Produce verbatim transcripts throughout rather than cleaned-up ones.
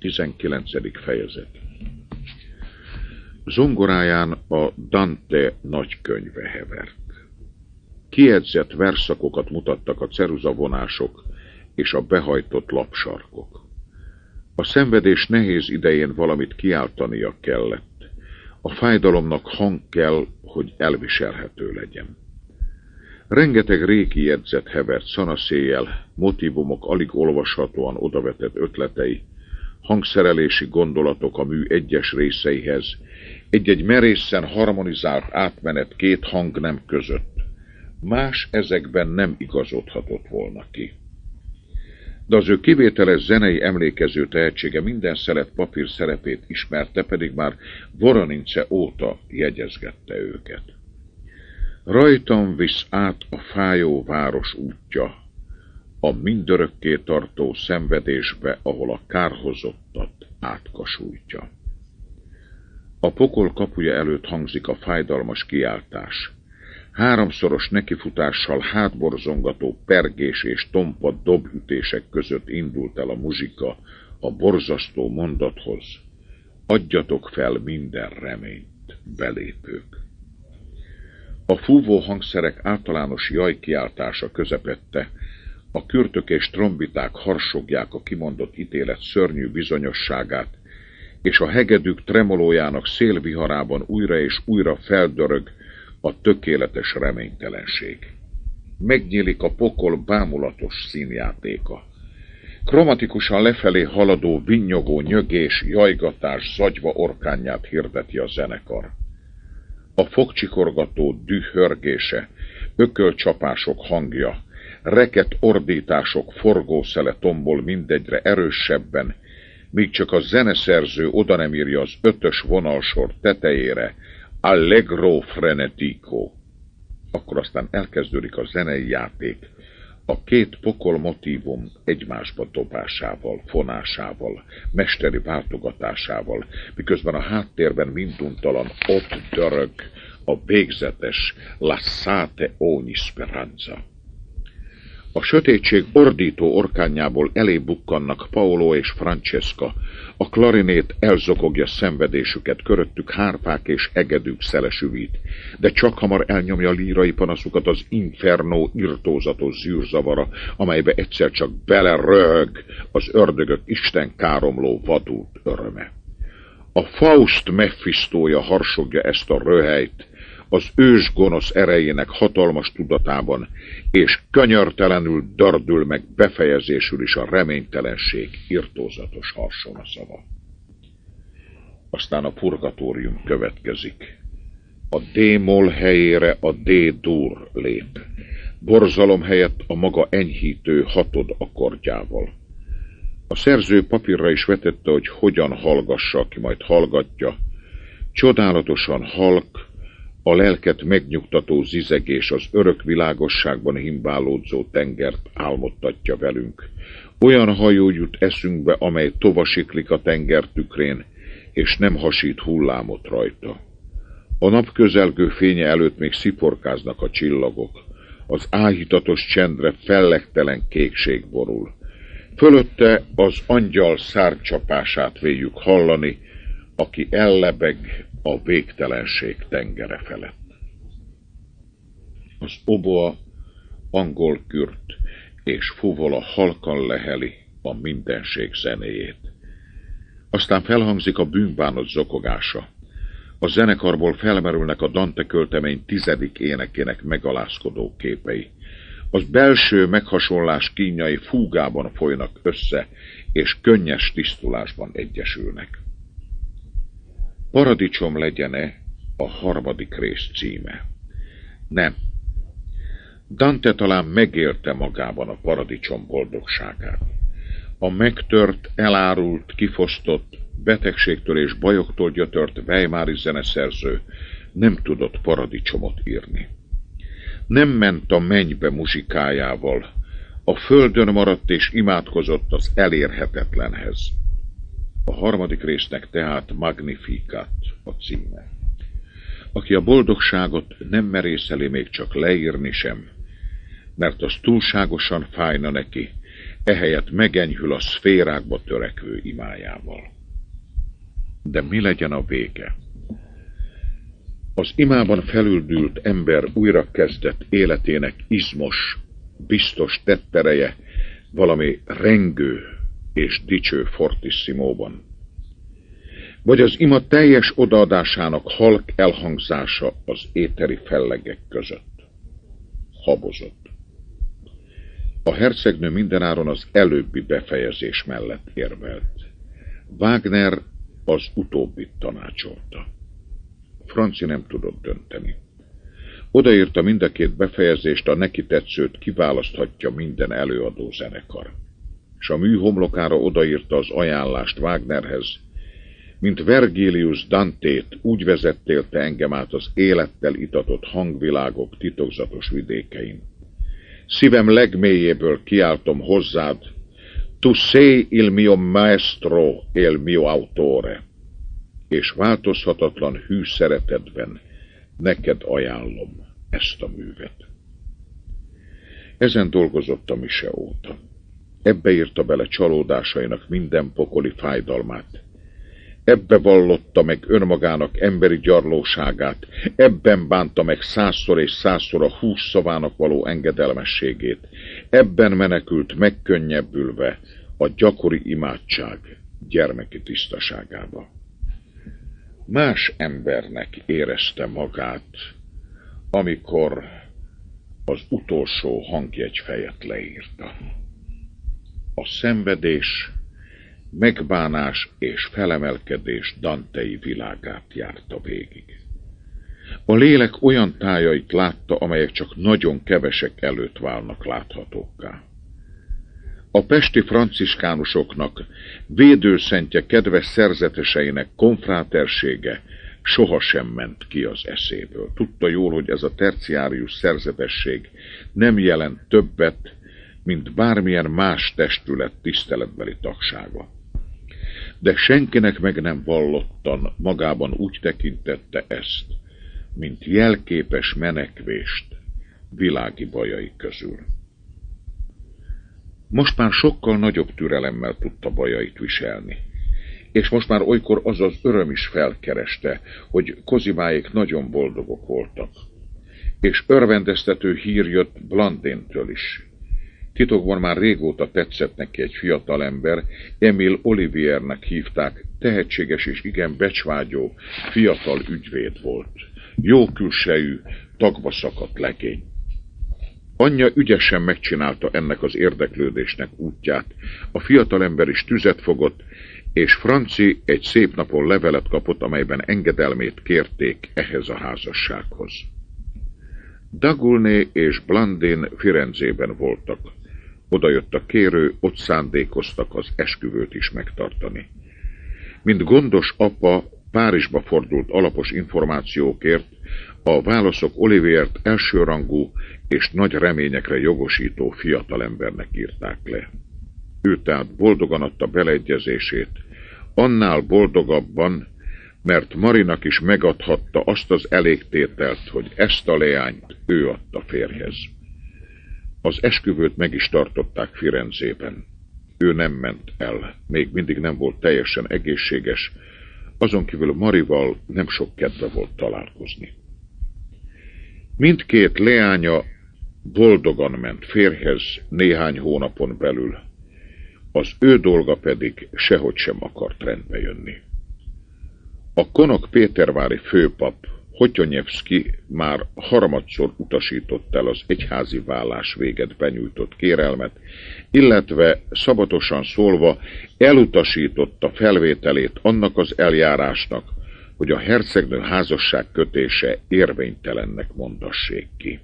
tizenkilencedik fejezet. Zongoráján a Dante nagykönyve hevert. Kijegyzett verszakokat mutattak a ceruzavonások és a behajtott lapsarkok. A szenvedés nehéz idején valamit kiáltania kellett. A fájdalomnak hang kell, hogy elviselhető legyen. Rengeteg régi jegyzet hevert szanaszéjjel, motívumok alig olvashatóan odavetett ötletei, hangszerelési gondolatok a mű egyes részeihez, egy-egy merészen harmonizált átmenet két hangnem között. Más ezekben nem igazodhatott volna ki. De az ő kivételes zenei emlékező tehetsége minden szelet papír szerepét ismerte, pedig már Voronince óta jegyezgette őket. Rajtam visz át a fájó város útja, a mindörökké tartó szenvedésbe, ahol a kárhozottat átkasújtja. A pokol kapuja előtt hangzik a fájdalmas kiáltás. Háromszoros nekifutással hátborzongató pergés és tompa dobütések között indult el a muzsika a borzasztó mondathoz: adjatok fel minden reményt, belépők. A fúvó hangszerek általános jajkiáltása közepette, a kürtök és trombiták harsogják a kimondott ítélet szörnyű bizonyosságát, és a hegedűk tremolójának szélviharában újra és újra feldörög a tökéletes reménytelenség. Megnyílik a pokol bámulatos színjátéka. Kromatikusan lefelé haladó, vinnyogó nyögés, jajgatás zagyva orkánját hirdeti a zenekar. A fogcsikorgató düh hörgése, ökölcsapások hangja, reket ordítások forgószele tombol mindegyre erősebben, míg csak a zeneszerző oda nem írja az ötös vonalsor tetejére Allegro frenetico. Akkor aztán elkezdődik a zenei játék, a két pokol motívum egymásba dobásával, fonásával, mesteri váltogatásával, miközben a háttérben minduntalan ott dörög a végzetes Lassate ogni speranza. A sötétség ordító orkánjából elé bukkannak Paolo és Francesca, a klarinét elzokogja szenvedésüket, köröttük hárpák és egedűk szelesüvít, de csak hamar elnyomja lírai panaszukat az inferno irtózatos zűrzavara, amelybe egyszer csak beleröhög az ördögök isten káromló vadult öröme. A Faust Mephistója harsogja ezt a röhelyt, az ős gonosz erejének hatalmas tudatában, és könyörtelenül dördül meg befejezésül is a reménytelenség irtózatos harsonaszava. Aztán a purgatórium következik. A D-moll helyére a D-dur lép. Borzalom helyett a maga enyhítő hatod akkordjával. A szerző papírra is vetette, hogy hogyan hallgassa, aki majd hallgatja. Csodálatosan halk, a lelket megnyugtató zizegés az örök világosságban himbálódzó tengert álmodtatja velünk. Olyan hajó jut eszünkbe, amely tovasiklik a tenger tükrén, és nem hasít hullámot rajta. A nap közelgő fénye előtt még sziporkáznak a csillagok. Az áhítatos csendre fellegtelen kékség borul. Fölötte az angyal szárnycsapását véljük hallani, aki ellebeg a végtelenség tengere felett. Az oboa, angol kürt és fuvola halkan leheli a mindenség zenéjét. Aztán felhangzik a bűnbánat zokogása. A zenekarból felmerülnek a Dante költemény tizedik énekének megalázkodó képei. Az belső meghasonlás kínjai fúgában folynak össze, és könnyes tisztulásban egyesülnek. Paradicsom legyene a harmadik rész címe. Nem. Dante talán megélte magában a paradicsom boldogságát. A megtört, elárult, kifosztott, betegségtől és bajoktól gyötört weimári zeneszerző nem tudott paradicsomot írni. Nem ment a mennybe muzsikájával, a földön maradt és imádkozott az elérhetetlenhez. A harmadik résznek tehát Magnificat a címe. Aki a boldogságot nem merészeli még csak leírni sem, mert az túlságosan fájna neki, ehelyett megenyhül a szférákba törekvő imájával. De mi legyen a vége? Az imában felüldült ember újra kezdett életének izmos, biztos tettereje valami rengő és dicső fortissimóban. Vagy az ima teljes odaadásának halk elhangzása az éteri fellegek között. Habozott. A hercegnő mindenáron az előbbi befejezés mellett érvelt. Wagner az utóbbit tanácsolta. Franci nem tudott dönteni. Odaírta mind a két befejezést, a neki tetszőt kiválaszthatja minden előadó zenekar. És a mű homlokára odaírta az ajánlást Wagnerhez, mint Vergilius Dantét, úgy vezettél te engem át az élettel itatott hangvilágok titokzatos vidékein. Szívem legmélyéből kiáltom hozzád, tu sei il mio maestro e il mio autore, és változhatatlan hű szeretetben neked ajánlom ezt a művet. Ezen dolgozott a mise óta. Ebbe írta bele csalódásainak minden pokoli fájdalmát. Ebbe vallotta meg önmagának emberi gyarlóságát, ebben bánta meg százszor és százszor a hús szavának való engedelmességét, ebben menekült megkönnyebbülve a gyakori imádság gyermeki tisztaságába. Más embernek érezte magát, amikor az utolsó hangjegyfejet leírta. A szenvedés, megbánás és felemelkedés Dantei világát járta végig. A lélek olyan tájait látta, amelyek csak nagyon kevesek előtt válnak láthatókká. A pesti franciskánusoknak védőszentje kedves szerzeteseinek konfrátersége sohasem ment ki az eszéből. Tudta jól, hogy ez a terciárius szerzetesség nem jelent többet, mint bármilyen más testület tiszteletbeli tagsága. De senkinek meg nem vallottan magában úgy tekintette ezt, mint jelképes menekvést világi bajai közül. Most már sokkal nagyobb türelemmel tudta bajait viselni, és most már olykor az az öröm is felkereste, hogy Kozimáék nagyon boldogok voltak, és örvendeztető hír jött Blandéntől is. Titokban már régóta tetszett neki egy fiatalember, Emile Oliviernek hívták, tehetséges és igen becsvágyó fiatal ügyvéd volt. Jó külsejű, tagba szakadt legény. Anyja ügyesen megcsinálta ennek az érdeklődésnek útját. A fiatalember is tüzet fogott, és Franci egy szép napon levelet kapott, amelyben engedelmét kérték ehhez a házassághoz. Dagoulné és Blandin Firenzében voltak. Oda jött a kérő, ott szándékoztak az esküvőt is megtartani. Mint gondos apa Párizsba fordult alapos információkért, a válaszok Oliviert elsőrangú és nagy reményekre jogosító fiatalembernek írták le. Ő tehát boldogan adta beleegyezését, annál boldogabban, mert Marinak is megadhatta azt az elégtételt, hogy ezt a leányt ő adta férjhez. Az esküvőt meg is tartották Firenzében. Ő nem ment el, még mindig nem volt teljesen egészséges, azon kívül Marival nem sok kedve volt találkozni. Mindkét leánya boldogan ment férjhez néhány hónapon belül, az ő dolga pedig sehogy sem akart rendbe jönni. A konok pétervári főpap Hotyonyevszki már harmadszor utasított el az egyházi vállás véget benyújtott kérelmet, illetve szabatosan szólva elutasította felvételét annak az eljárásnak, hogy a hercegnő házasság kötése érvénytelennek mondassék ki.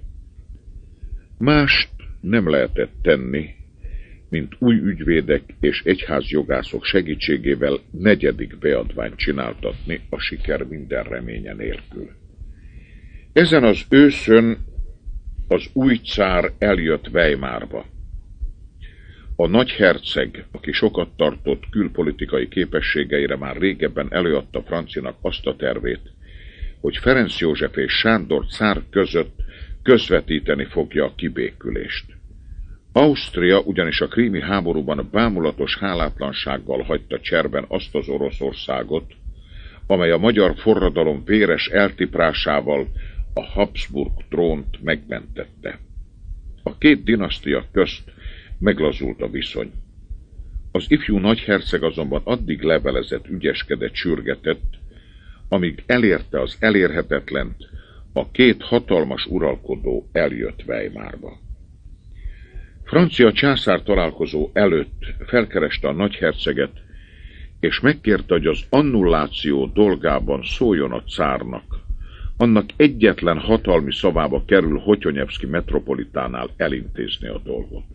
Mást nem lehetett tenni, mint új ügyvédek és egyházjogászok segítségével negyedik beadványt csináltatni a siker minden reménye nélkül. Ezen az őszön az új cár eljött Weimarba. A nagyherceg, aki sokat tartott külpolitikai képességeire, már régebben előadta Francinak azt a tervét, hogy Ferenc József és Sándor cár között közvetíteni fogja a kibékülést. Ausztria ugyanis a krími háborúban bámulatos hálátlansággal hagyta cserben azt az Oroszországot, amely a magyar forradalom véres eltiprásával a Habsburg trónt megmentette. A két dinasztia közt meglazult a viszony. Az ifjú nagyherceg azonban addig levelezett, ügyeskedett, sürgetett, amíg elérte az elérhetetlent, a két hatalmas uralkodó eljött Weimarba. Francia császár találkozó előtt felkereste a nagyherceget, és megkérte, hogy az annulláció dolgában szóljon a cárnak. Annak egyetlen hatalmi szavába kerül Hotyonyevszki metropolitánál elintézni a dolgot.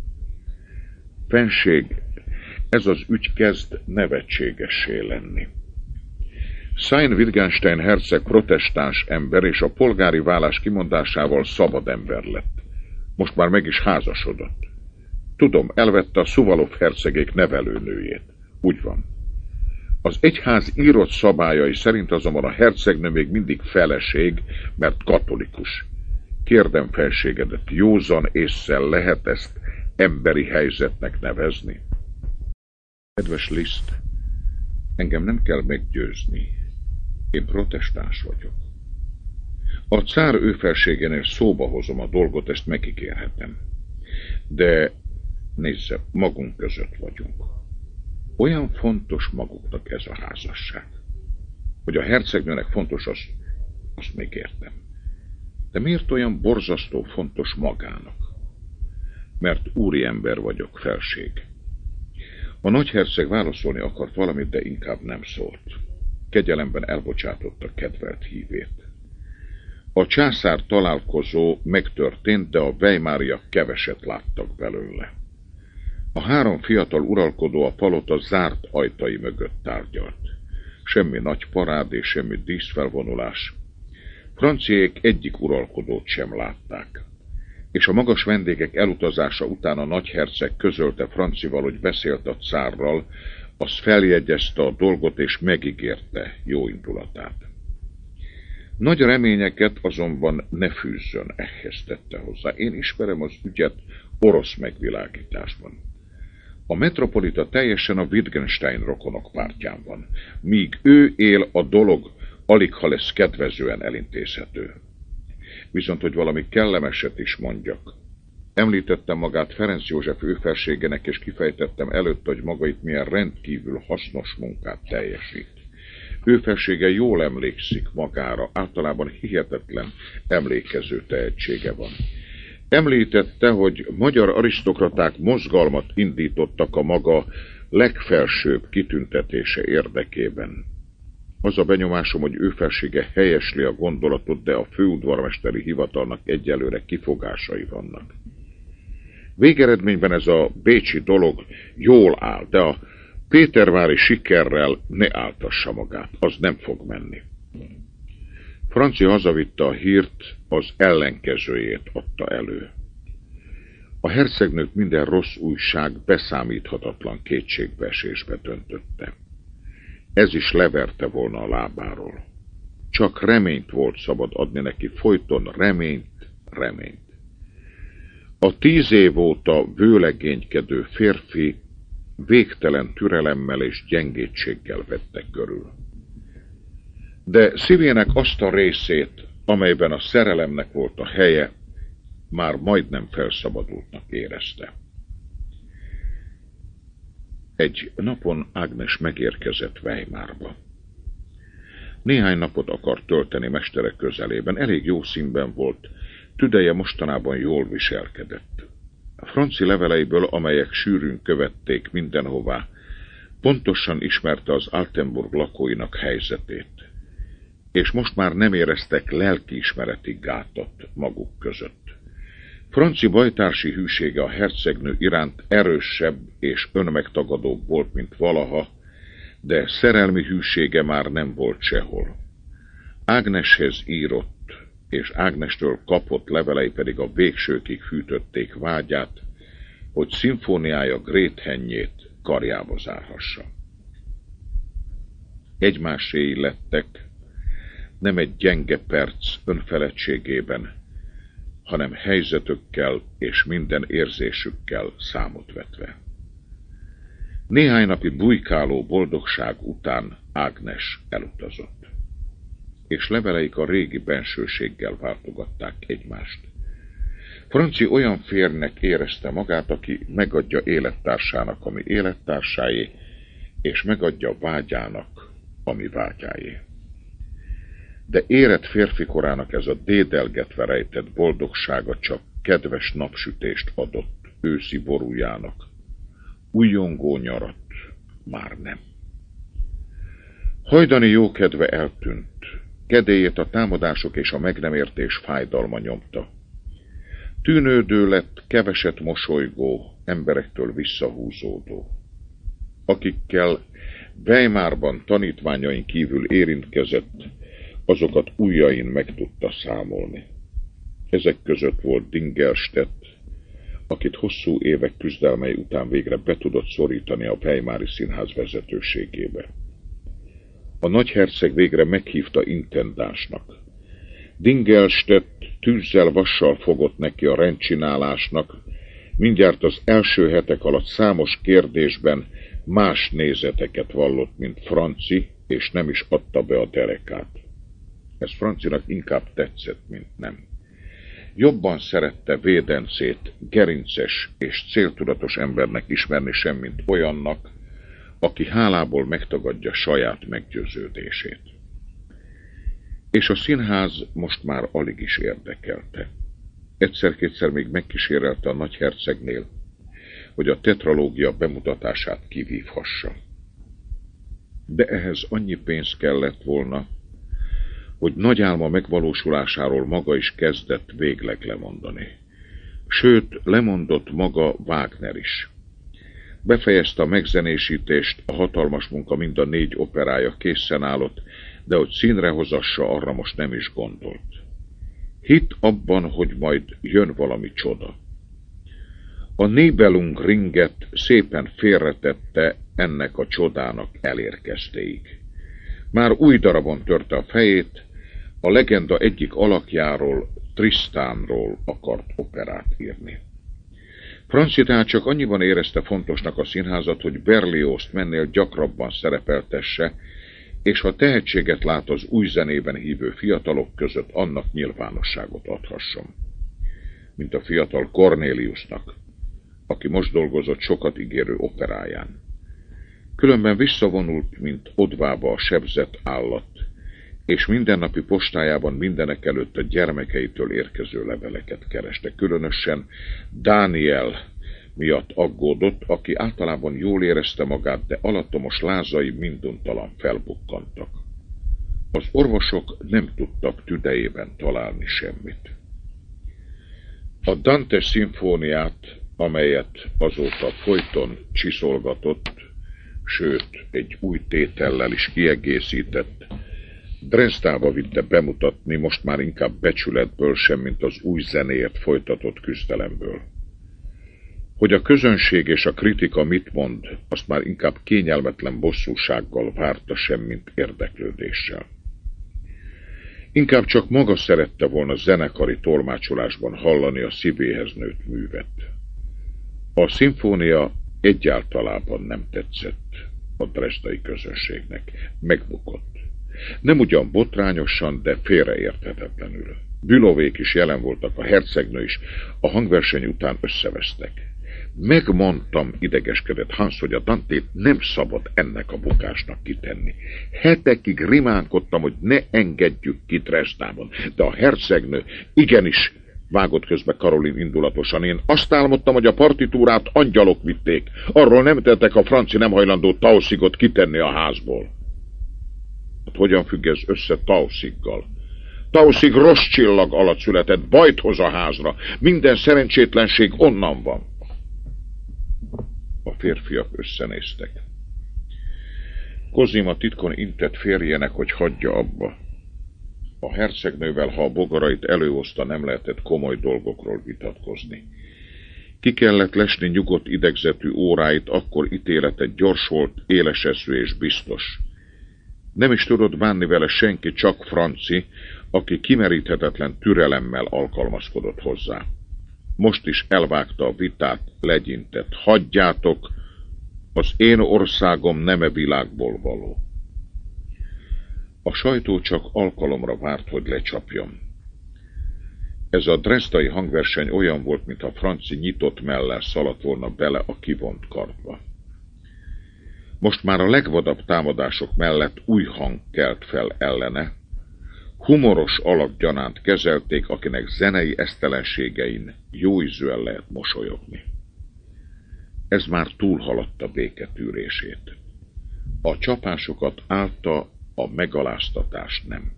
Fenség, ez az ügy kezd nevetségessé lenni. Sayn-Wittgenstein herceg protestáns ember, és a polgári vállás kimondásával szabad ember lett. Most már meg is házasodott. Tudom, elvette a Szuvalov hercegék nevelőnőjét. Úgy van. Az egyház írott szabályai szerint azonban a hercegnő még mindig feleség, mert katolikus. Kérdem felségedet, józan ésszel lehet ezt emberi helyzetnek nevezni? Kedves Liszt, engem nem kell meggyőzni. Én protestáns vagyok. A cár ő felségénél szóba hozom a dolgot, ezt megígérhetem. De nézze, magunk között vagyunk. Olyan fontos maguknak ez a házasság. Hogy a hercegnőnek fontos, azt, azt még értem. De miért olyan borzasztó fontos magának? Mert úriember vagyok, felség. A nagyherceg válaszolni akart valamit, de inkább nem szólt. Kegyelemben elbocsátotta kedvelt hívét. A császár találkozó megtörtént, de a weimáriak keveset láttak belőle. A három fiatal uralkodó a palota zárt ajtai mögött tárgyalt. Semmi nagy parád és semmi díszfelvonulás. Franciék egyik uralkodót sem látták. És a magas vendégek elutazása után a nagyherceg közölte Francival, hogy beszélt a cárral, az feljegyezte a dolgot és megígérte jó indulatát. Nagy reményeket azonban ne fűzzön, ehhez tette hozzá. Én ismerem az ügyet orosz megvilágításban. A metropolita teljesen a Wittgenstein rokonok pártján van, míg ő él, a dolog aligha lesz kedvezően elintézhető. Viszont, hogy valami kellemeset is mondjak. Említettem magát Ferenc József őfelségének, és kifejtettem előtt, hogy maga itt milyen rendkívül hasznos munkát teljesít. Őfelsége jól emlékszik magára, általában hihetetlen emlékező tehetsége van. Említette, hogy magyar arisztokraták mozgalmat indítottak a maga legfelsőbb kitüntetése érdekében. Az a benyomásom, hogy őfelsége helyesli a gondolatot, de a főudvarmesteri hivatalnak egyelőre kifogásai vannak. Végeredményben ez a bécsi dolog jól áll, de a pétervári sikerrel ne áltassa magát, az nem fog menni. Francia hazavitte a hírt, az ellenkezőjét adta elő. A hercegnőt minden rossz újság beszámíthatatlan kétségbeesésbe döntötte. Ez is leverte volna a lábáról. Csak reményt volt szabad adni neki, folyton reményt, reményt. A tíz év óta vőlegénykedő férfi végtelen türelemmel és gyengétséggel vette körül. De szívének azt a részét, amelyben a szerelemnek volt a helye, már majdnem felszabadultnak érezte. Egy napon Ágnes megérkezett Weimarba. Néhány napot akart tölteni mestere közelében, elég jó színben volt, tüdeje mostanában jól viselkedett. A franci leveleiből, amelyek sűrűn követték mindenhová, pontosan ismerte az Altenburg lakóinak helyzetét, és most már nem éreztek lelkiismereti gátat maguk között. Franci bajtársi hűsége a hercegnő iránt erősebb és önmegtagadóbb volt, mint valaha, de szerelmi hűsége már nem volt sehol. Ágneshez írott, és Ágnestől kapott levelei pedig a végsőkig fűtötték vágyát, hogy szimfóniája Gréthenjét karjába zárhassa. Egymáséi lettek, nem egy gyenge perc önfeledtségében, hanem helyzetökkel és minden érzésükkel számot vetve. Néhány napi bujkáló boldogság után Ágnes elutazott, és leveleik a régi bensőséggel váltogatták egymást. Franci olyan férjnek érezte magát, aki megadja élettársának, ami élettársáé, és megadja vágyának, ami vágyáé. De érett férfi korának ez a dédelgetve rejtett boldogsága csak kedves napsütést adott őszi borújának. Újjongó nyarat már nem. Hajdani jókedve eltűnt, kedélyét a támadások és a meg nem értés fájdalma nyomta. Tűnődő lett, keveset mosolygó, emberektől visszahúzódó. Akikkel Weimarban tanítványain kívül érintkezett, azokat ujjain meg tudta számolni. Ezek között volt Dingelstedt, akit hosszú évek küzdelmei után végre be tudott szorítani a Weimari Színház vezetőségébe. A nagyherceg végre meghívta intendánsnak. Dingelstedt tűzzel vassal fogott neki a rendcsinálásnak, mindjárt az első hetek alatt számos kérdésben más nézeteket vallott, mint Franci, és nem is adta be a derekát. Ez Francinak inkább tetszett, mint nem. Jobban szerette védencét gerinces és céltudatos embernek ismerni sem, mint olyannak, aki hálából megtagadja saját meggyőződését. És a színház most már alig is érdekelte. Egyszer-kétszer még megkísérelte a nagyhercegnél, hogy a tetralógia bemutatását kivívhassa. De ehhez annyi pénz kellett volna, hogy nagy álma megvalósulásáról maga is kezdett végleg lemondani. Sőt, lemondott maga Wagner is. Befejezte a megzenésítést, a hatalmas munka mind a négy operája készen állott, de hogy színre hozassa, arra most nem is gondolt. Hitt abban, hogy majd jön valami csoda. A Nibelungringet szépen félretette ennek a csodának elérkeztéig. Már új darabon törte a fejét, a legenda egyik alakjáról, Trisztánról akart operát írni. Franci tehát csak annyiban érezte fontosnak a színházat, hogy Berliozzt mennél gyakrabban szerepeltesse, és ha tehetséget lát az új zenében hívő fiatalok között, annak nyilvánosságot adhasson. Mint a fiatal Cornéliusnak, aki most dolgozott sokat ígérő operáján. Különben visszavonult, mint odvába a sebzett állat, és mindennapi postájában mindenek előtt a gyermekeitől érkező leveleket kereste. Különösen Dániel miatt aggódott, aki általában jól érezte magát, de alattomos lázai minduntalan felbukkantak. Az orvosok nem tudtak tüdejében találni semmit. A Dante szimfóniát, amelyet azóta folyton csiszolgatott, sőt, egy új tétellel is kiegészített, Dresdába vitte bemutatni, most már inkább becsületből sem, mint az új zenéért folytatott küzdelemből. Hogy a közönség és a kritika mit mond, azt már inkább kényelmetlen bosszúsággal várta sem, mint érdeklődéssel. Inkább csak maga szerette volna zenekari tolmácsolásban hallani a szívéhez nőtt művet. A szimfónia egyáltalában nem tetszett a dresdai közönségnek. Megbukott. Nem ugyan botrányosan, de félreérthetetlenül. Bülovék is jelen voltak, a hercegnő is, a hangverseny után összevesztek. Megmondtam, idegeskedett Hans, hogy a Dantét nem szabad ennek a bukásnak kitenni. Hetekig rimánkodtam, hogy ne engedjük ki Dresdában, de a hercegnő igenis, vágott közbe Karolin indulatosan. Én azt álmodtam, hogy a partitúrát angyalok vitték. Arról nem tettek, a Franci nem hajlandó Tausigot kitenni a házból. Hát hogyan függ ez össze Tausiggal? Tausig rossz csillag alatt született, bajt hoz a házra. Minden szerencsétlenség onnan van. A férfiak összenéztek. Kozima titkon intett férjének, hogy hagyja abba. A hercegnővel, ha a bogarait előhozta, nem lehetett komoly dolgokról vitatkozni. Ki kellett lesni nyugodt idegzetű óráit, akkor ítélete gyors volt, éleseszű és biztos. Nem is tudott bánni vele senki, csak Franci, aki kimeríthetetlen türelemmel alkalmazkodott hozzá. Most is elvágta a vitát, legyintett. Hagyjátok, az én országom nem e világból való. A sajtó csak alkalomra várt, hogy lecsapjam. Ez a drezdai hangverseny olyan volt, mintha Franci nyitott mellel szaladt volna bele a kivont kardba. Most már a legvadabb támadások mellett új hang kelt fel ellene, humoros alakgyanánt kezelték, akinek zenei esztelenségein jóízűen lehet mosolyogni. Ez már túlhaladta béketűrését. A csapásokat állta, a megaláztatást nem.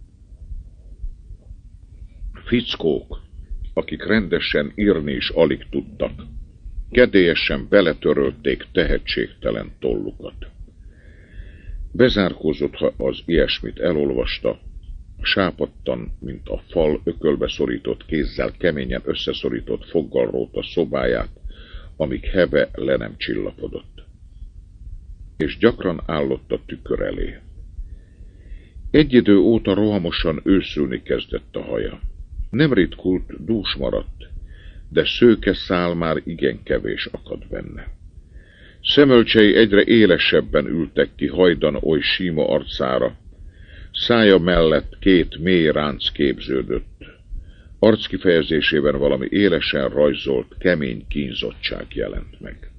Fickók, akik rendesen írni is alig tudtak, kedélyesen beletörölték tehetségtelen tollukat. Bezárkózott, ha az ilyesmit elolvasta, sápadtan, mint a fal, ökölbe szorított kézzel, keményen összeszorított foggal rót a szobáját, amíg heve le nem csillapodott. És gyakran állott a tükör elé. Egy idő óta rohamosan őszülni kezdett a haja. Nem ritkult, dús maradt, de szőke szál már igen kevés akad benne. Szemölcsei egyre élesebben ültek ki hajdan oly síma arcára, szája mellett két mély ránc képződött. Arckifejezésében valami élesen rajzolt, kemény kínzottság jelent meg.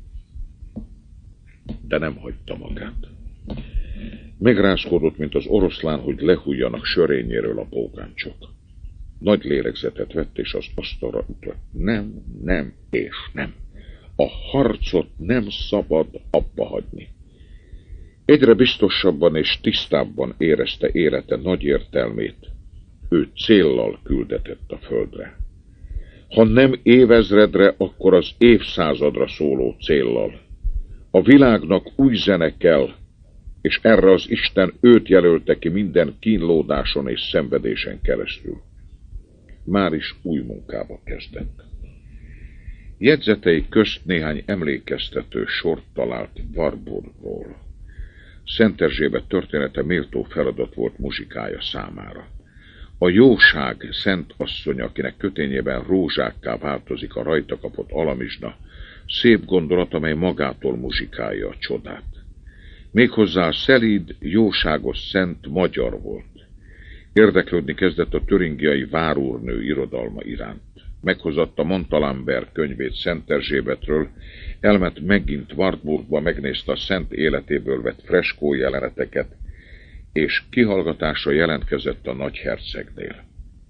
De nem hagyta magát. Megrázkodott, mint az oroszlán, hogy lehújjanak sörényéről a bókáncsok. Nagy lélegzetet vett, és az asztalra ütött. Nem, nem, és nem. A harcot nem szabad abba hagyni. Egyre biztosabban és tisztábban érezte élete nagy értelmét. Ő céllal küldetett a földre. Ha nem évezredre, akkor az évszázadra szóló céllal. A világnak új zene kell, és erre az Isten őt jelölte ki minden kínlódáson és szenvedésen keresztül. Már is új munkába kezdett. Jegyzetei közt néhány emlékeztető sort talált Warburgról. Szent Erzsébet története méltó feladat volt muzsikája számára. A jóság szent asszony, akinek kötényében rózsákká változik a rajta kapott alamizsna, szép gondolat, amely magától muzsikálja a csodát. Méghozzá a szelíd, jóságos szent magyar volt. Érdeklődni kezdett a töringiai várúrnő irodalma iránt. Meghozatta Montalembert könyvét Szent Erzsébetről, elment megint Wartburgba, megnézte a szent életéből vett freskó jeleneteket, és kihallgatása jelentkezett a nagyhercegnél.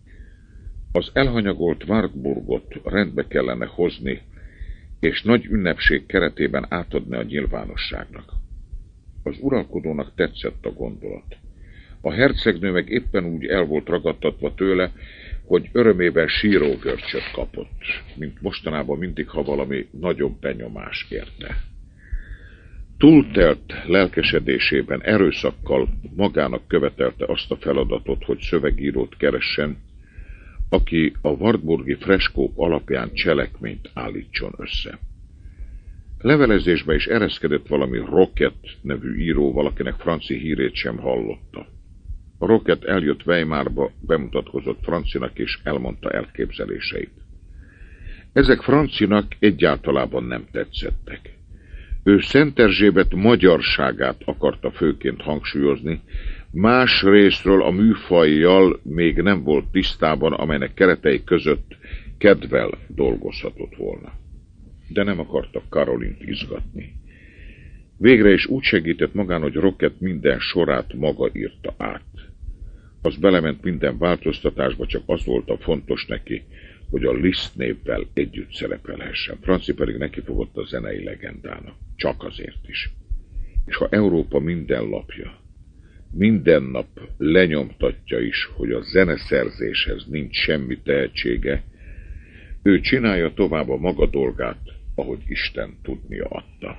Az elhanyagolt Wartburgot rendbe kellene hozni, és nagy ünnepség keretében átadni a nyilvánosságnak. Az uralkodónak tetszett a gondolat. A hercegnő meg éppen úgy el volt ragadtatva tőle, hogy örömében sírógörcsöt kapott, mint mostanában mindig, ha valami nagyobb benyomás érte. Túltelt lelkesedésében erőszakkal magának követelte azt a feladatot, hogy szövegírót keressen, aki a wartburgi freskók alapján cselekményt állítson össze. Levelezésbe is ereszkedett valami Rocket nevű író, valakinek Franci hírét sem hallotta. A Rocket eljött Weimarba, bemutatkozott Francinak és elmondta elképzeléseit. Ezek Francinak egyáltalában nem tetszettek. Ő Szent Erzsébet magyarságát akarta főként hangsúlyozni, más részről a műfajjal még nem volt tisztában, amelynek keretei között kedvel dolgozhatott volna. De nem akartak Karolint izgatni. Végre is úgy segített magán, hogy Rocket minden sorát maga írta át. Az belement minden változtatásba, csak az volt a fontos neki, hogy a Liszt névvel együtt szerepelhessen. Franci pedig nekifogott a zenei legendának. Csak azért is. És ha Európa minden lapja, minden nap lenyomtatja is, hogy a zeneszerzéshez nincs semmi tehetsége, ő csinálja tovább a maga dolgát, ahogy Isten tudnia adta.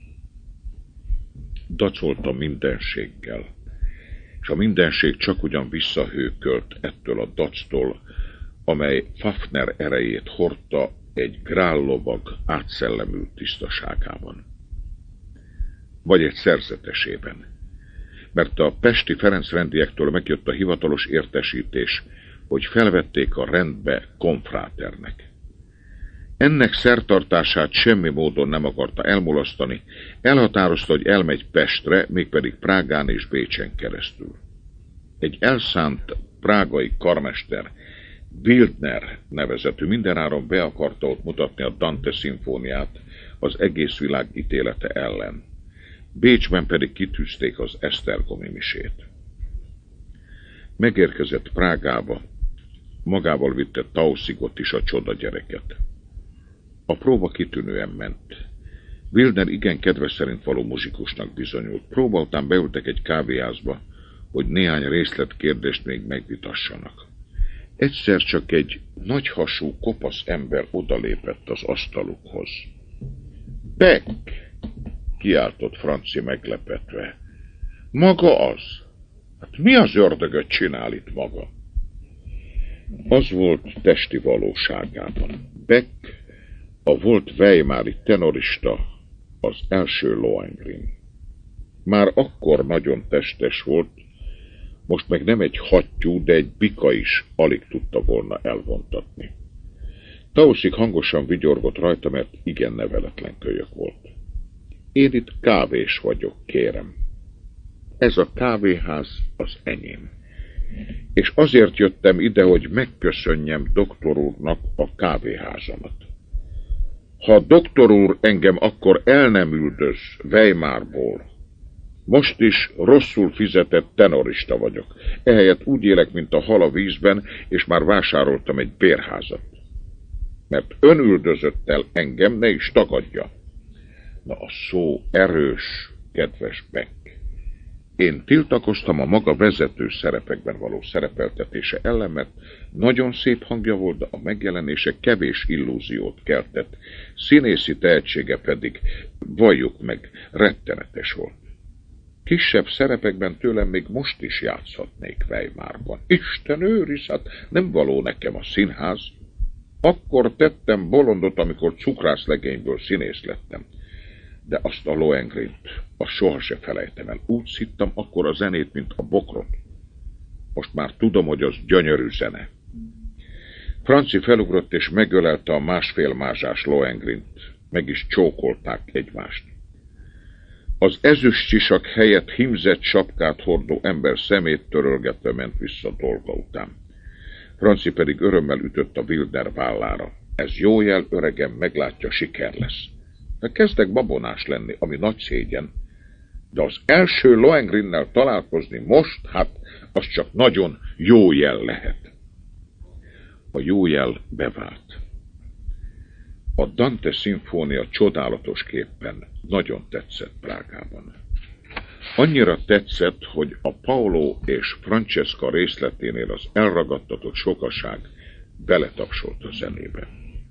Dacolta mindenséggel, és a mindenség csak ugyan visszahőkölt ettől a dactól, amely Fafner erejét hordta egy grállovag átszellemült tisztaságában. Vagy egy szerzetesében. mert a pesti ferencrendiektől megjött a hivatalos értesítés, hogy felvették a rendbe konfráternek. Ennek szertartását semmi módon nem akarta elmulasztani, elhatározta, hogy elmegy Pestre, mégpedig Prágán és Bécsen keresztül. Egy elszánt prágai karmester, Wildner nevezetű, mindenáron be akarta ott mutatni a Dante szimfóniát az egész világ ítélete ellen. Bécsben pedig kitűzték az esztergomi misét. Megérkezett Prágába, magával vitte Tausigot is, a csoda gyereket. A próba kitűnően ment. Wildner igen kedves szerint való muzsikusnak bizonyult. Próba után beültek egy kávéházba, hogy néhány részletkérdést még megvitassanak. Egyszer csak egy nagyhasú, kopasz ember odalépett az asztalukhoz. Beck! Kiáltott Franci meglepetve. Maga az? Hát mi az ördögöt csinál itt maga? Az volt testi valóságában. Beck, a volt weimári tenorista, az első Lohengrin. Már akkor nagyon testes volt, most meg nem egy hattyú, de egy bika is alig tudta volna elvontatni. Tausig hangosan vigyorgott rajta, mert igen neveletlen kölyök volt. Én itt kávés vagyok, kérem. Ez a kávéház az enyém. És azért jöttem ide, hogy megköszönjem doktor úrnak a kávéházamat. Ha a doktor úr engem akkor el nem üldöz Weimarból, most is rosszul fizetett tenorista vagyok. Ehelyett úgy élek, mint a hal a vízben, és már vásároltam egy bérházat. Mert ön üldözött el engem, ne is tagadja. Na, a szó erős, kedves Beck. Én tiltakoztam a maga vezető szerepekben való szerepeltetése ellen, mert nagyon szép hangja volt, de a megjelenése kevés illúziót keltett. Színészi tehetsége pedig, valljuk meg, rettenetes volt. Kisebb szerepekben tőlem még most is játszhatnék Weimarban. Isten őriz, hát nem való nekem a színház. Akkor tettem bolondot, amikor cukrászlegényből színész lettem. De azt a Lohengrint, azt soha se felejtem el. Úgy szittam akkor a zenét, mint a bokrot. Most már tudom, hogy az gyönyörű zene. Franci felugrott és megölelte a másfél mázsás Lohengrint. Meg is csókolták egymást. Az ezüstcsisak helyett hímzett sapkát hordó ember szemét törölgetve ment vissza dolga után. Franci pedig örömmel ütött a Wildner vállára. Ez jó jel, öregem, meglátja, siker lesz. De kezdek babonás lenni, ami nagy szégyen, de az első Lohengrinnel találkozni most, hát az csak nagyon jó jel lehet. A jó jel bevált. A Dante szimfónia csodálatosképpen nagyon tetszett Prágában. Annyira tetszett, hogy a Paolo és Francesca részleténél az elragadtatott sokaság beletapsolt a zenébe.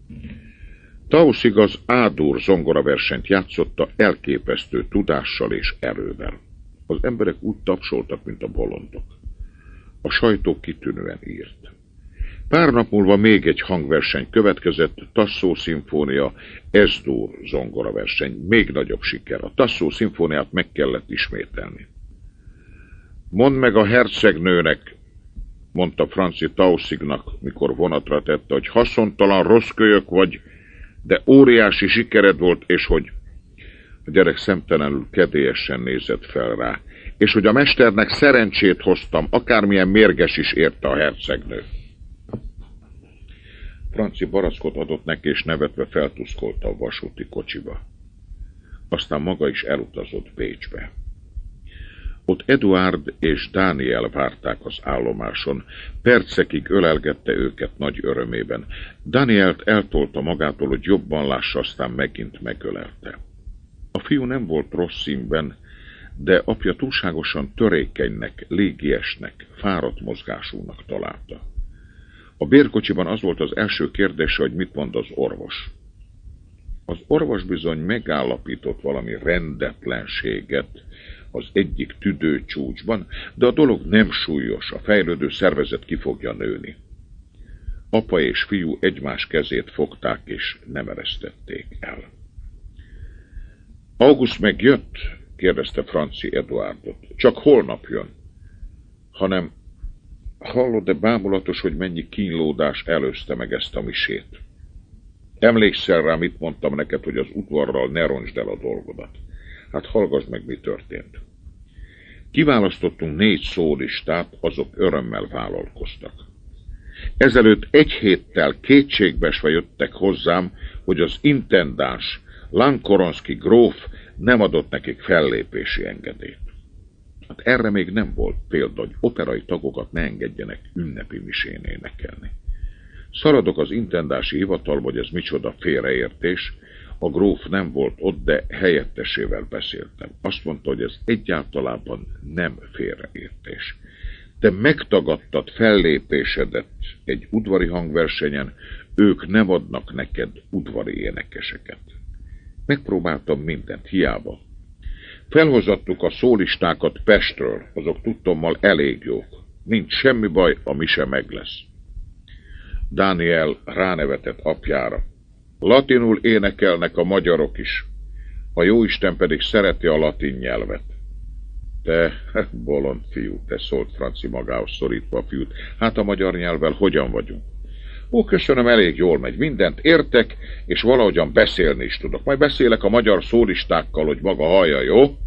Tausig az A-dur zongoraversenyt játszotta elképesztő tudással és erővel. Az emberek úgy tapsoltak, mint a bolondok. A sajtó kitűnően írt. Pár nap múlva még egy hangverseny következett, Tasso szimfónia, Es-dur zongoraverseny, még nagyobb siker. A Tasso szimfóniát meg kellett ismételni. Mondd meg a hercegnőnek, mondta Franci Tausignak, mikor vonatra tette, hogy haszontalan rossz kölyök vagy, de óriási sikered volt, és hogy a gyerek szemtelenül kedélyesen nézett fel rá, és hogy a mesternek szerencsét hoztam, akármilyen mérges is érte a hercegnő. Franci barackot adott neki, és nevetve feltuszkolta a vasúti kocsiba. Aztán maga is elutazott Bécsbe. Ott Eduard és Dániel várták az állomáson, percekig ölelgette őket nagy örömében. Dánielt eltolta magától, hogy jobban lássa, aztán megint megölelte. A fiú nem volt rossz színben, de apja túlságosan törékenynek, légiesnek, fáradt mozgásúnak találta. A bérkocsiban az volt az első kérdése, hogy mit mond az orvos. Az orvos bizony megállapított valami rendetlenséget az egyik tüdőcsúcsban, de a dolog nem súlyos, a fejlődő szervezet ki fogja nőni. Apa és fiú egymás kezét fogták, és nem eresztették el. August megjött, kérdezte Franci Eduardot. Csak holnap jön. Hanem, hallod-e bámulatos, hogy mennyi kínlódás előzte meg ezt a misét? Emlékszel rá, mit mondtam neked, hogy az udvarral ne roncsd el a dolgodat? Hát hallgass meg, mi történt. Kiválasztottunk négy szólistát, azok örömmel vállalkoztak. Ezelőtt egy héttel kétségbeesve jöttek hozzám, hogy az intendáns Lankoronszki gróf nem adott nekik fellépési engedélyt. Hát erre még nem volt példa, hogy operai tagokat ne engedjenek ünnepi misén énekelni. Szaladok az intendási hivatalba, hogy ez micsoda félreértés. A gróf nem volt ott, de helyettesével beszéltem. Azt mondta, hogy ez egyáltalában nem félreértés. Te megtagadtad fellépésedet egy udvari hangversenyen, ők nem adnak neked udvari énekeseket. Megpróbáltam mindent, hiába. Felhozattuk a szólistákat Pestről, azok tudtommal elég jók. Nincs semmi baj, a mise meg lesz. Dániel ránevetett apjára. Latinul énekelnek a magyarok is. A jóisten pedig szereti a latin nyelvet. Te, bolond fiú, te, szólt Franci magához szorítva a fiút. Hát a magyar nyelvvel hogyan vagyunk? Ó, köszönöm, elég jól megy. Mindent értek, és valahogyan beszélni is tudok. Majd beszélek a magyar szólistákkal, hogy maga hallja, jó?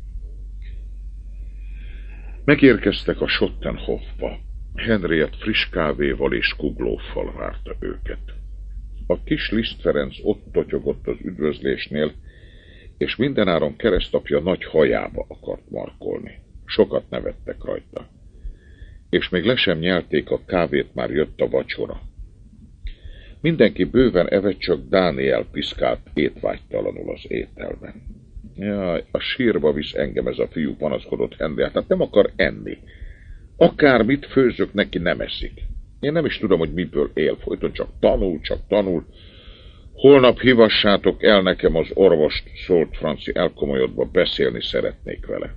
Megérkeztek a Schottenhofba. Henriett friss kávéval és kuglóffal várta őket. A kis Liszt Ferenc ott totyogott az üdvözlésnél, és mindenáron keresztapja nagy hajába akart markolni. Sokat nevettek rajta. És még le sem nyelték a kávét, már jött a vacsora. Mindenki bőven evett, csak Dániel piszkált étvágytalanul az ételben. Jaj, a sírba visz engem ez a fiú, panaszkodott Henriett, hát nem akar enni. Akármit főzök neki, nem eszik. Én nem is tudom, hogy miből él, folyton csak tanul, csak tanul. Holnap hívassátok el nekem az orvost, szólt Franci elkomolyodva, beszélni szeretnék vele.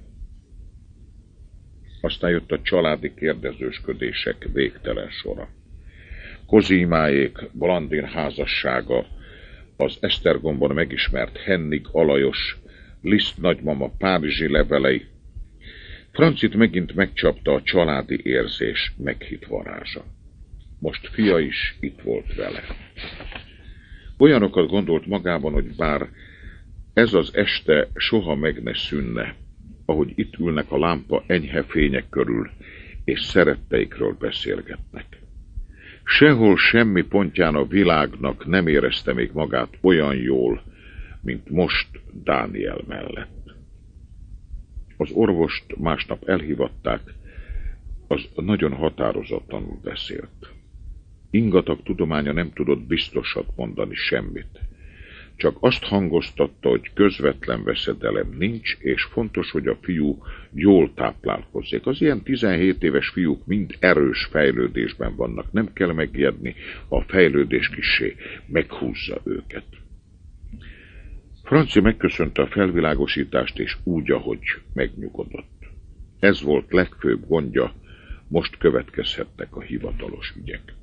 Aztán jött a családi kérdezősködések végtelen sora. Kozímáék, Blandin házassága, az Esztergomban megismert Hennig Alajos, Liszt nagymama párizsi levelei. Francit megint megcsapta a családi érzés meghitt varázsa. Most fia is itt volt vele. Olyanokat gondolt magában, hogy bár ez az este soha meg ne szűnne, ahogy itt ülnek a lámpa enyhe fények körül, és szeretteikről beszélgetnek. Sehol semmi pontján a világnak nem érezte még magát olyan jól, mint most Dániel mellett. Az orvost másnap elhívatták, az nagyon határozatlanul beszélt. Ingatag tudománya nem tudott biztosat mondani semmit. Csak azt hangoztatta, hogy közvetlen veszedelem nincs, és fontos, hogy a fiú jól táplálkozzék. Az ilyen tizenhét éves fiúk mind erős fejlődésben vannak, nem kell megijedni, a fejlődés kissé meghúzza őket. Franci megköszönte a felvilágosítást, és úgy, ahogy megnyugodott. Ez volt legfőbb gondja, most következhettek a hivatalos ügyek.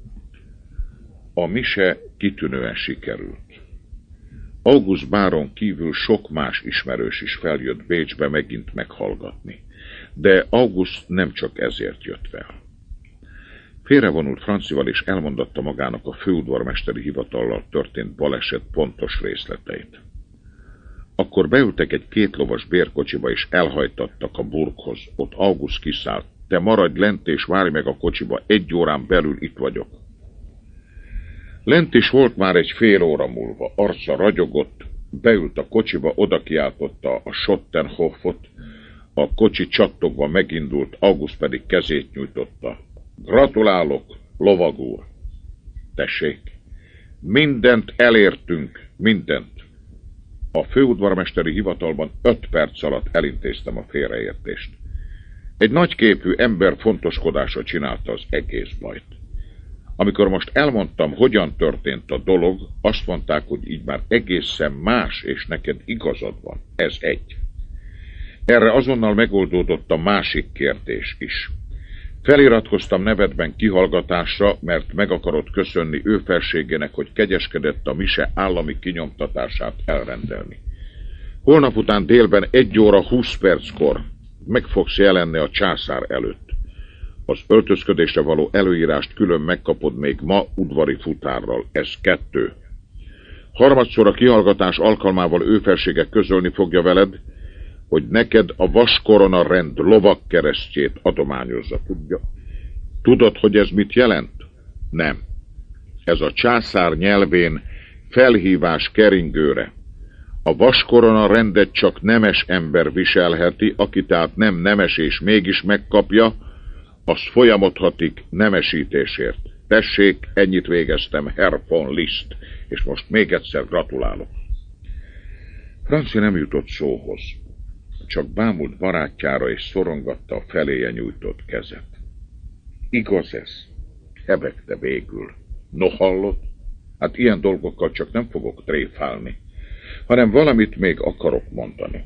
A mise kitűnően sikerült. August báron kívül sok más ismerős is feljött Bécsbe megint meghallgatni, de August nem csak ezért jött fel. Félrevonult Francival, és elmondatta magának a főudvarmesteri hivatallal történt baleset pontos részleteit. Akkor beültek egy kétlovas bérkocsiba, és elhajtattak a burghoz. Ott August kiszállt. Te maradj lent, és várj meg a kocsiba, egy órán belül itt vagyok. Lent is volt már egy fél óra múlva, arca ragyogott, beült a kocsiba, oda kiáltotta a Schottenhofot, a kocsi csattogva megindult, August pedig kezét nyújtotta. Gratulálok, lovag úr! Tessék, mindent elértünk, mindent. A főudvarmesteri hivatalban öt perc alatt elintéztem a félreértést. Egy nagyképű ember fontoskodása csinálta az egész bajt. Amikor most elmondtam, hogyan történt a dolog, azt mondták, hogy így már egészen más, és neked igazad van. Ez egy. Erre azonnal megoldódott a másik kérdés is. Feliratkoztam nevedben kihallgatásra, mert meg akarod köszönni ő felségének, hogy kegyeskedett a mise állami kinyomtatását elrendelni. Holnap után délben egy óra húsz perckor meg fogsz jelenni a császár előtt. Az öltözködésre való előírást külön megkapod még ma udvari futárral. Ez kettő. Harmadszor a kihallgatás alkalmával ő felsége közölni fogja veled, hogy neked a vaskorona rend lovagkeresztjét adományozza. Tudja. Tudod, hogy ez mit jelent? Nem. Ez a császár nyelvén felhívás keringőre. A vaskorona rendet csak nemes ember viselheti, aki tehát nem nemes és mégis megkapja, az folyamodhatik nemesítésért. Tessék, ennyit végeztem, Herr von Liszt, és most még egyszer gratulálok. Franci nem jutott szóhoz, csak bámult barátjára és szorongatta a feléje nyújtott kezet. Igaz ez? Hebegte végül. No, hallod? Hát ilyen dolgokkal csak nem fogok tréfálni, hanem valamit még akarok mondani.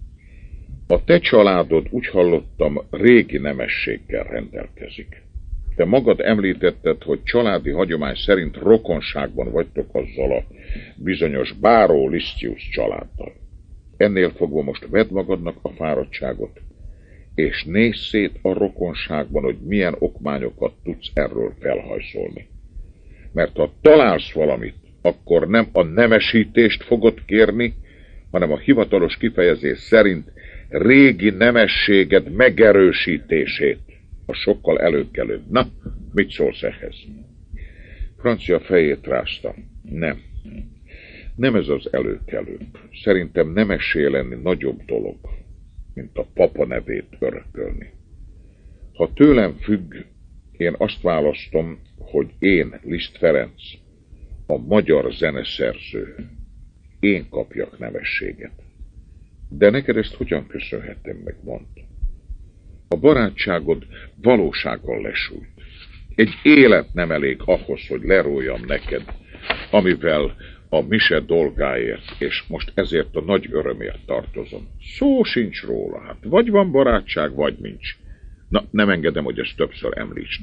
A te családod, úgy hallottam, régi nemességgel rendelkezik. Te magad említetted, hogy családi hagyomány szerint rokonságban vagytok azzal a bizonyos Báró Lisztius családdal. Ennél fogva most vedd magadnak a fáradtságot, és nézz szét a rokonságban, hogy milyen okmányokat tudsz erről felhajszolni. Mert ha találsz valamit, akkor nem a nemesítést fogod kérni, hanem a hivatalos kifejezés szerint régi nemességed megerősítését, a sokkal előkelőbb. Na, mit szólsz ehhez? Francia fejét rázta. Nem. Nem ez az előkelőbb. Szerintem nemessé lenni nagyobb dolog, mint a papa nevét örökölni. Ha tőlem függ, én azt választom, hogy én, Liszt Ferenc, a magyar zeneszerző, én kapjak nemességet. De neked ezt hogyan köszönhetem meg, mondd? A barátságod valósággal lesújt. Egy élet nem elég ahhoz, hogy leróljam neked, amivel a mise dolgáért, és most ezért a nagy örömért tartozom. Szó sincs róla, hát vagy van barátság, vagy nincs. Na, nem engedem, hogy ezt többször említsd.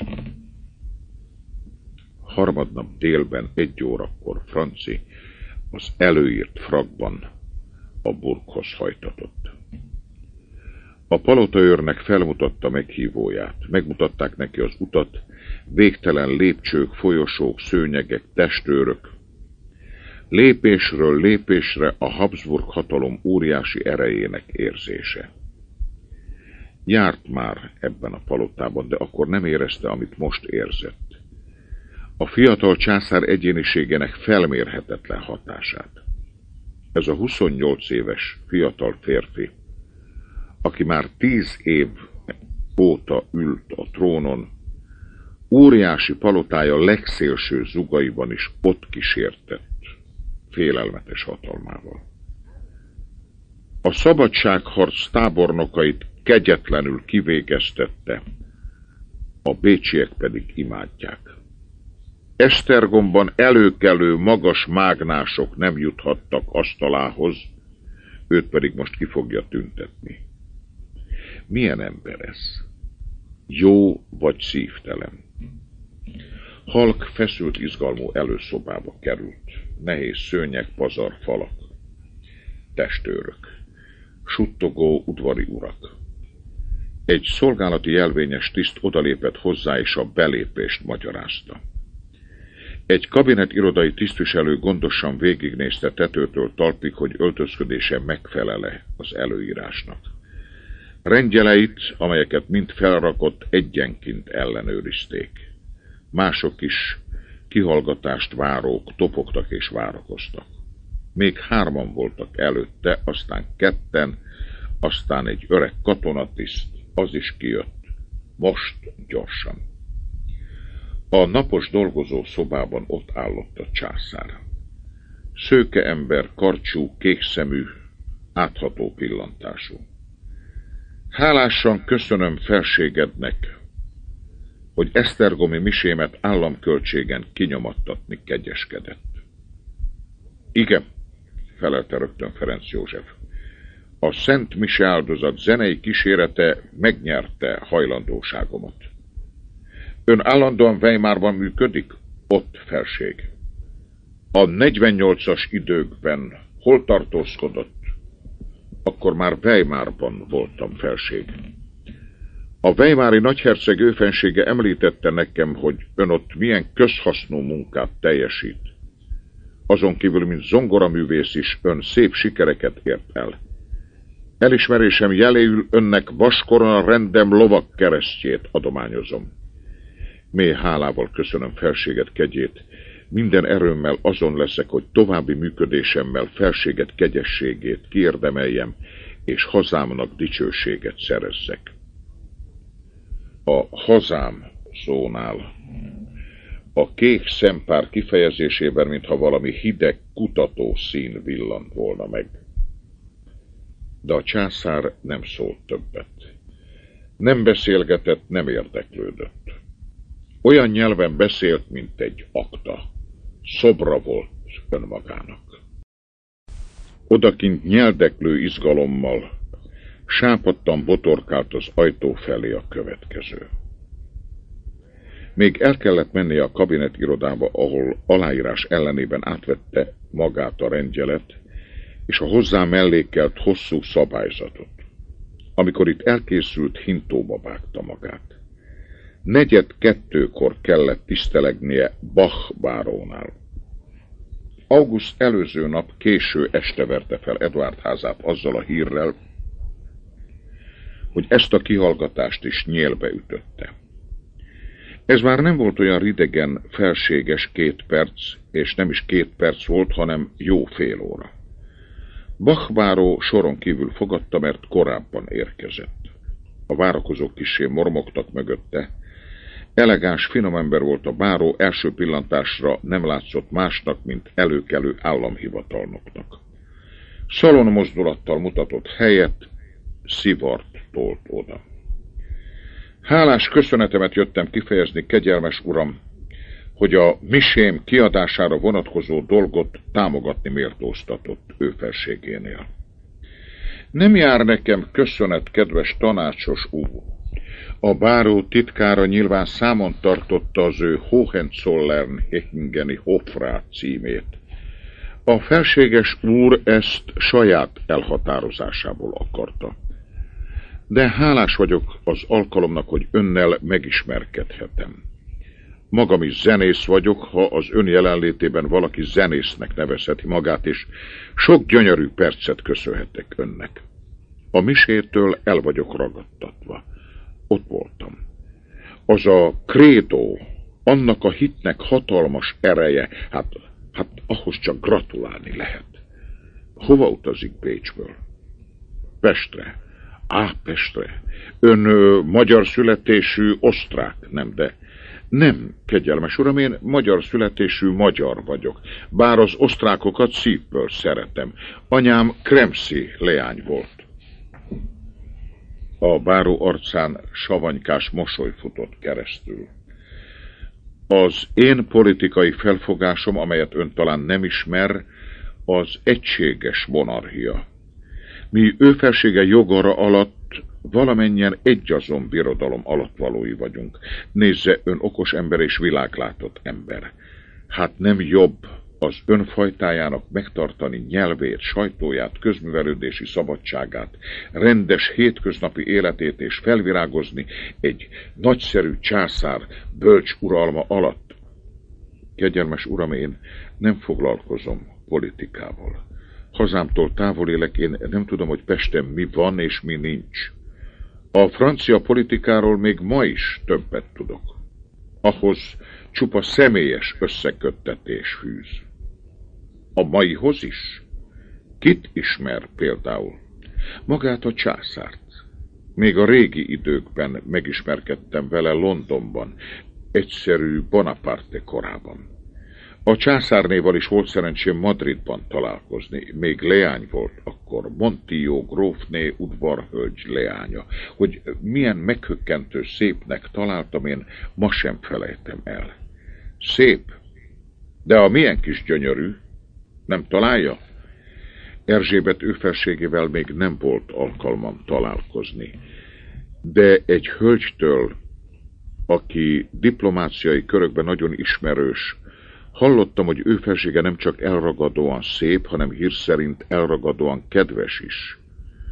Harmadnap délben egy órakor Franci az előírt frakban a burghoz hajtatott. A palotaőrnek felmutatta meghívóját, megmutatták neki az utat, végtelen lépcsők, folyosók, szőnyegek, testőrök. Lépésről lépésre a Habsburg hatalom óriási erejének érzése. Járt már ebben a palotában, de akkor nem érezte, amit most érzett. A fiatal császár egyéniségének felmérhetetlen hatását. Ez a huszonnyolc éves fiatal férfi, aki már tíz év óta ült a trónon, óriási palotája legszélső zugaiban is ott kísértett félelmetes hatalmával. A szabadságharc tábornokait kegyetlenül kivégeztette, a bécsiek pedig imádják. Esztergomban előkelő magas mágnások nem juthattak asztalához, őt pedig most ki fogja tüntetni. Milyen ember ez? Jó vagy szívtelen? Halk, feszült izgalmú előszobába került. Nehéz szőnyeg, pazar, falak. Testőrök. Suttogó udvari urak. Egy szolgálati jelvényes tiszt odalépett hozzá, és a belépést magyarázta. Egy kabinet irodai tisztviselő gondosan végignézte tetőtől talpig, hogy öltözködése megfelele az előírásnak. Rendjeleit, amelyeket mind felrakott, egyenként ellenőrizték. Mások is kihallgatást várók topogtak és várakoztak. Még hárman voltak előtte, aztán ketten, aztán egy öreg katonatiszt, az is kijött. Most gyorsan. A napos dolgozó szobában ott állott a császár. Szőke ember, karcsú, kékszemű, átható pillantású. Hálásan köszönöm felségednek, hogy esztergomi misémet államköltségen kinyomattatni kegyeskedett. Igen, felelte rögtön Ferenc József. A Szent Mise áldozat zenei kísérete megnyerte hajlandóságomat. Ön állandóan Weimarban működik? Ott, felség. A negyvennyolcas időkben hol tartózkodott? akkor már Weimarban voltam, felség. A weimári nagyherceg őfensége említette nekem, hogy ön ott milyen közhasznú munkát teljesít. Azon kívül, mint zongoraművész is, ön szép sikereket ért el. Elismerésem jeléül önnek vaskorona rendem lovak keresztjét adományozom. Mély hálával köszönöm felséget kegyét, minden erőmmel azon leszek, hogy további működésemmel felséget kegyességét kiérdemeljem, és hazámnak dicsőséget szerezzek. A hazám szónál a kék szempár kifejezésében, mintha valami hideg kutató szín villant volna meg. De a császár nem szólt többet. Nem beszélgetett, nem érdeklődött. Olyan nyelven beszélt, mint egy akta. Szobra volt önmagának. Odakint nyeldeklő izgalommal sápadtan botorkált az ajtó felé a következő. Még el kellett mennie a kabinet irodába, ahol aláírás ellenében átvette magát a rendjelet, és a hozzá mellékelt hosszú szabályzatot. Amikor itt elkészült, hintóba vágta magát. Negyed kettőkor kellett tisztelegnie Bach bárónál. August előző nap késő este verte fel Eduárd házát azzal a hírrel, hogy ezt a kihallgatást is nyélbe ütötte. Ez már nem volt olyan ridegen, felséges két perc, és nem is két perc volt, hanem jó fél óra. Bach báró soron kívül fogadta, mert korábban érkezett. A várakozók kissé mormogtak mögötte. Elegáns, finom ember volt a báró, első pillantásra nem látszott másnak, mint előkelő államhivatalnoknak. Szalon mozdulattal mutatott helyet, szivart tolt oda. Hálás köszönetemet jöttem kifejezni, kegyelmes uram, hogy a misém kiadására vonatkozó dolgot támogatni méltóztatott ő felségénél. Nem jár nekem köszönet, kedves tanácsos úr. A báró titkára nyilván számon tartotta az ő Hohenzollern-Hechingeni Hofrát címét. A felséges úr ezt saját elhatározásából akarta. De hálás vagyok az alkalomnak, hogy önnel megismerkedhetem. Magam is zenész vagyok, ha az ön jelenlétében valaki zenésznek nevezheti magát, és sok gyönyörű percet köszönhetek önnek. A misétől el vagyok ragadtatva. Ott voltam. Az a credo, annak a hitnek hatalmas ereje, hát, hát ahhoz csak gratulálni lehet. Hova utazik Bécsből? Pestre. Á, Pestre. Ön ö, magyar születésű osztrák, nem, de... Nem, kegyelmes uram, én magyar születésű magyar vagyok, bár az osztrákokat szívből szeretem. Anyám kremszi leány volt. A báró arcán savanykás mosoly futott keresztül. Az én politikai felfogásom, amelyet ön talán nem ismer, az egységes monarchia. Mi ő felsége jogara alatt valamennyien egyazon birodalom alattvalói vagyunk. Nézze, ön okos ember és világlátott ember. Hát nem jobb az önfajtájának megtartani nyelvét, sajtóját, közművelődési szabadságát, rendes hétköznapi életét és felvirágozni egy nagyszerű császár bölcs uralma alatt. Kegyelmes uram, én nem foglalkozom politikával. Hazámtól távol élek, én nem tudom, hogy Pesten mi van és mi nincs. A francia politikáról még ma is többet tudok. Ahhoz csupa személyes összeköttetés fűz. A maihoz is? Kit ismer például? Magát a császárt. Még a régi időkben megismerkedtem vele Londonban, egyszerű Bonaparte korában. A császárnéval is volt szerencsém Madridban találkozni, még leány volt akkor, Montijo grófné udvarhölgy leánya. Hogy milyen meghökkentő szépnek találtam, én ma sem felejtem el. Szép, de a milyen kis gyönyörű, nem találja? Erzsébet őfelségével még nem volt alkalmam találkozni, de egy hölgytől, aki diplomáciai körökben nagyon ismerős, hallottam, hogy ő felsége nem csak elragadóan szép, hanem hír szerint elragadóan kedves is.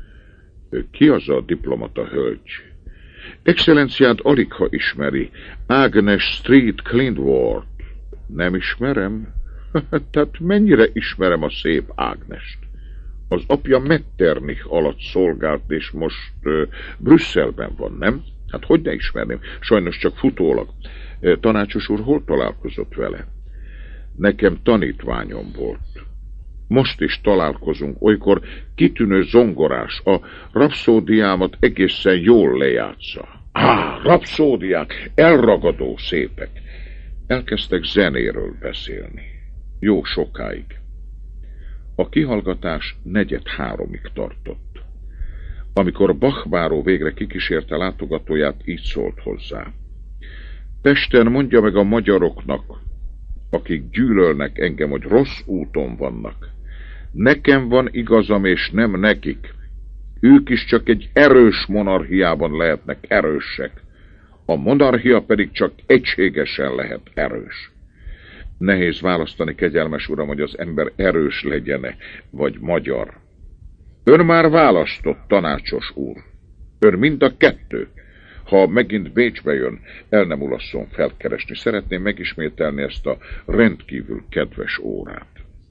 Ki az a diplomata hölgy? Excellenciát aligha ismeri. Agnes Street Clintworth. Nem ismerem? Tehát mennyire ismerem a szép Ágnest? Az apja Metternich alatt szolgált, és most uh, Brüsszelben van, nem? Hát hogy ne ismerném? Sajnos csak futólag. Tanácsos úr hol találkozott vele? Nekem tanítványom volt. Most is találkozunk, olykor kitűnő zongorás, a rapszódiámat egészen jól lejátsza. Á, rapszódiák, elragadó szépek. Elkezdtek zenéről beszélni. Jó sokáig. A kihallgatás negyed háromig tartott. Amikor Bach-báró végre kikísérte látogatóját, így szólt hozzá. Pesten mondja meg a magyaroknak, akik gyűlölnek engem, hogy rossz úton vannak. Nekem van igazam, és nem nekik. Ők is csak egy erős monarchiában lehetnek erősek. A monarchia pedig csak egységesen lehet erős. Nehéz választani, kegyelmes uram, hogy az ember erős legyene, vagy magyar. Ön már választott, tanácsos úr. Ön mind a kettő. Ha megint Bécsbe jön, el nem ulasszon felkeresni. Szeretném megismételni ezt a rendkívül kedves órát.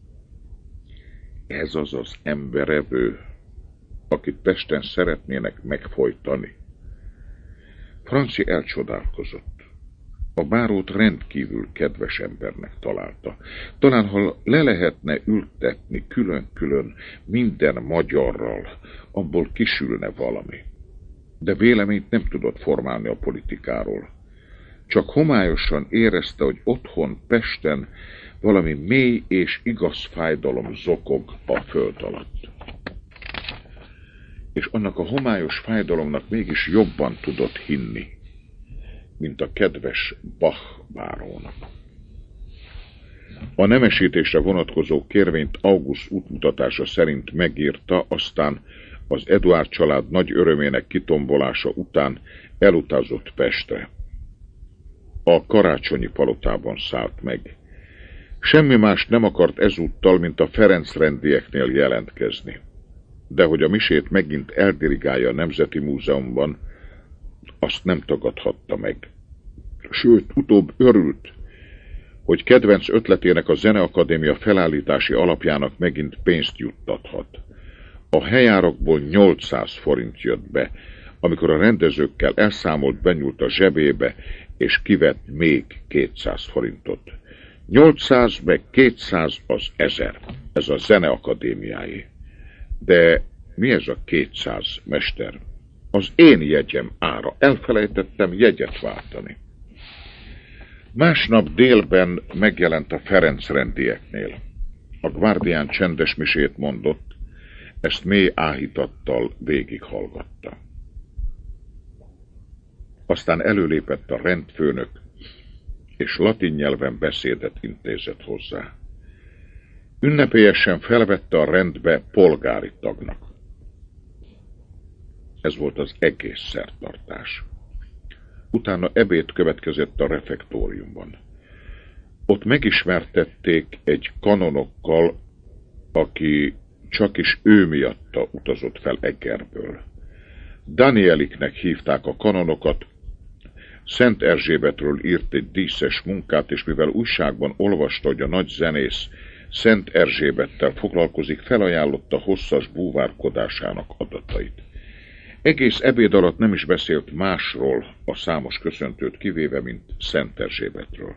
Ez az az emberevő, akit Pesten szeretnének megfojtani. Franci elcsodálkozott. A bárót rendkívül kedves embernek találta. Talán, ha le lehetne ültetni külön-külön minden magyarral, abból kisülne valami. De véleményt nem tudott formálni a politikáról. Csak homályosan érezte, hogy otthon Pesten valami mély és igaz fájdalom zokog a föld alatt. És annak a homályos fájdalomnak mégis jobban tudott hinni, mint a kedves Bach bárónak. A nemesítésre vonatkozó kérvényt August útmutatása szerint megírta, aztán az Eduárd család nagy örömének kitombolása után elutazott Pestre. A Karácsonyi palotában szállt meg. Semmi más nem akart ezúttal, mint a Ferenc-rendieknél jelentkezni. De hogy a misét megint eldirigálja a Nemzeti Múzeumban, azt nem tagadhatta meg. Sőt, utóbb örült, hogy kedvenc ötletének, a Zeneakadémia felállítási alapjának megint pénzt juttathat. A helyárakból nyolcszáz forint jött be, amikor a rendezőkkel elszámolt, benyúlt a zsebébe, és kivett még kétszáz forintot. nyolcszáz meg kétszáz az ezer. Ez a Zeneakadémiáé. De mi ez a kétszáz, mester? Az én jegyem ára. Elfelejtettem jegyet váltani. Másnap délben megjelent a Ferenc-rendieknél. A gvárdián csendes misét mondott, ezt mély áhítattal végighallgatta. Aztán előlépett a rendfőnök, és latin nyelven beszédet intézett hozzá. Ünnepélyesen felvette a rendbe polgári tagnak. Ez volt az egész szertartás. Utána ebéd következett a refektóriumban. Ott megismertették egy kanonokkal, aki csak is ő miatta utazott fel Egerből. Danieliknek hívták a kanonokat, Szent Erzsébetről írt egy díszes munkát, és mivel újságban olvasta, hogy a nagy zenész Szent Erzsébettel foglalkozik, felajánlotta hosszas búvárkodásának adatait. Egész ebéd alatt nem is beszélt másról, a számos köszöntőt kivéve, mint Szent Erzsébetről.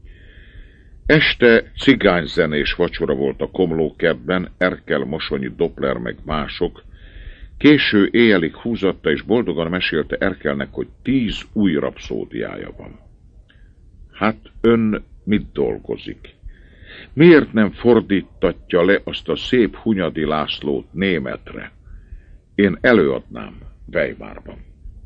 Este cigányzenés vacsora volt a Komlókertben, Erkel, Mosonyi, Doppler meg mások. Késő éjjelig húzatta, és boldogan mesélte Erkelnek, hogy tíz új rapszódiája van. Hát ön mit dolgozik? Miért nem fordítatja le azt a szép Hunyadi Lászlót németre? Én előadnám Weimarban.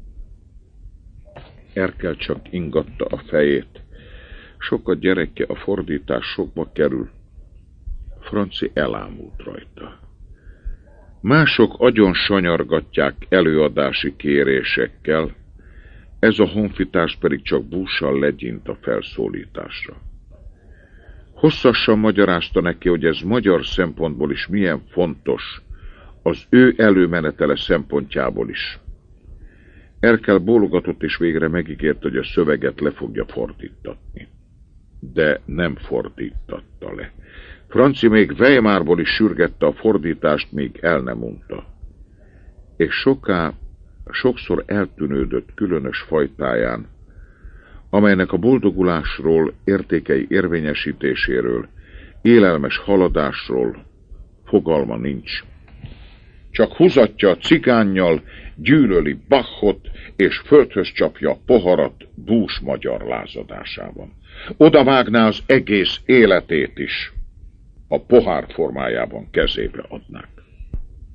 Erkel csak ingatta a fejét. Sokat gyerekje, a fordítás sokba kerül. Franci elámult rajta. Mások agyon sanyargatják előadási kérésekkel, ez a honfitárs pedig csak bússal legyint a felszólításra. Hosszasan magyarázta neki, hogy ez magyar szempontból is milyen fontos, az ő előmenetele szempontjából is. Erkel bólogatott, és végre megígért, hogy a szöveget le fogja fordítatni. De nem fordítatta le. Franci még Weimarból is sürgette a fordítást, míg el nem unta. És soká, sokszor eltűnődött különös fajtáján, amelynek a boldogulásról, értékei érvényesítéséről, élelmes haladásról fogalma nincs. Csak húzatja a cigánnyal, gyűlöli Bachot, és földhöz csapja a poharat dús magyar lázadásában. Odavágná az egész életét is, a pohár formájában kezébe adnák.